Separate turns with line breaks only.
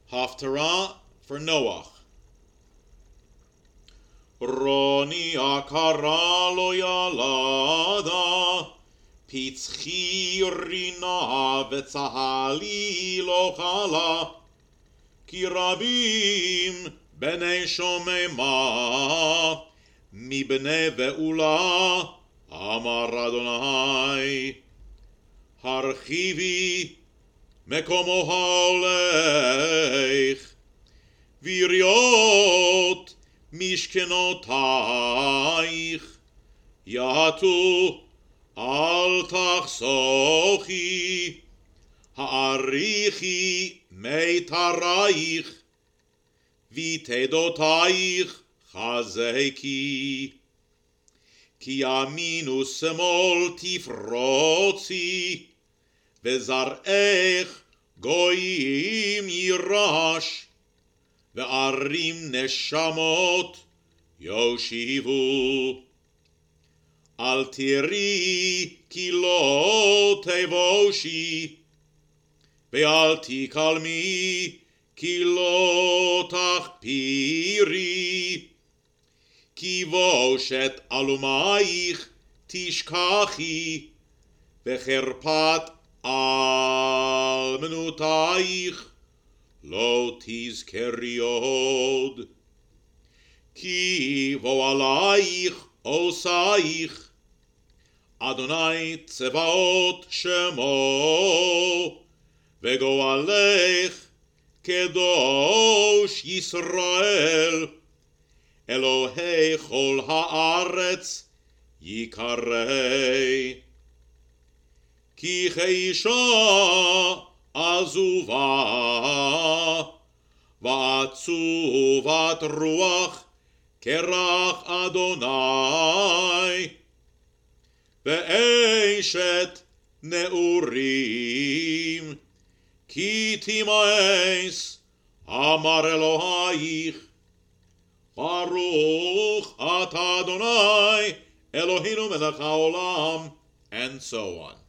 Haftarah for Noach. Roni akara lo yalada, pitzchi rina vetzahali lo chala, ki rabim bnei shomema, mi bnei ve'ula, amar Adonai. Harchivi mekomo haolech, viriot mishkenotaich, yatu al tachsochi, ha'arichi meitaraich, vitedotaich chazeki, ki yaminu semol tifrotzi, וזרעך גויים יירש, וערים נשמות יושיבו. אל תראי כי לא תבושי, ואל תקלמי כי לא תחפירי, כי בושת אלומייך תשכחי, וחרפת Almenutaich lo tizkeri od, ki vo alaich osaich, Adonai tzevaot shemo, vego alech kedosh Yisrael, Elohei chol haaretz yikarei. כי כאישה עזובה ועצובת רוח כרך אדוני, ואשת נעורים כי תימאס, אמר אלוהיך. ברוך אתה אדוני אלוהינו מלך העולם, and so on.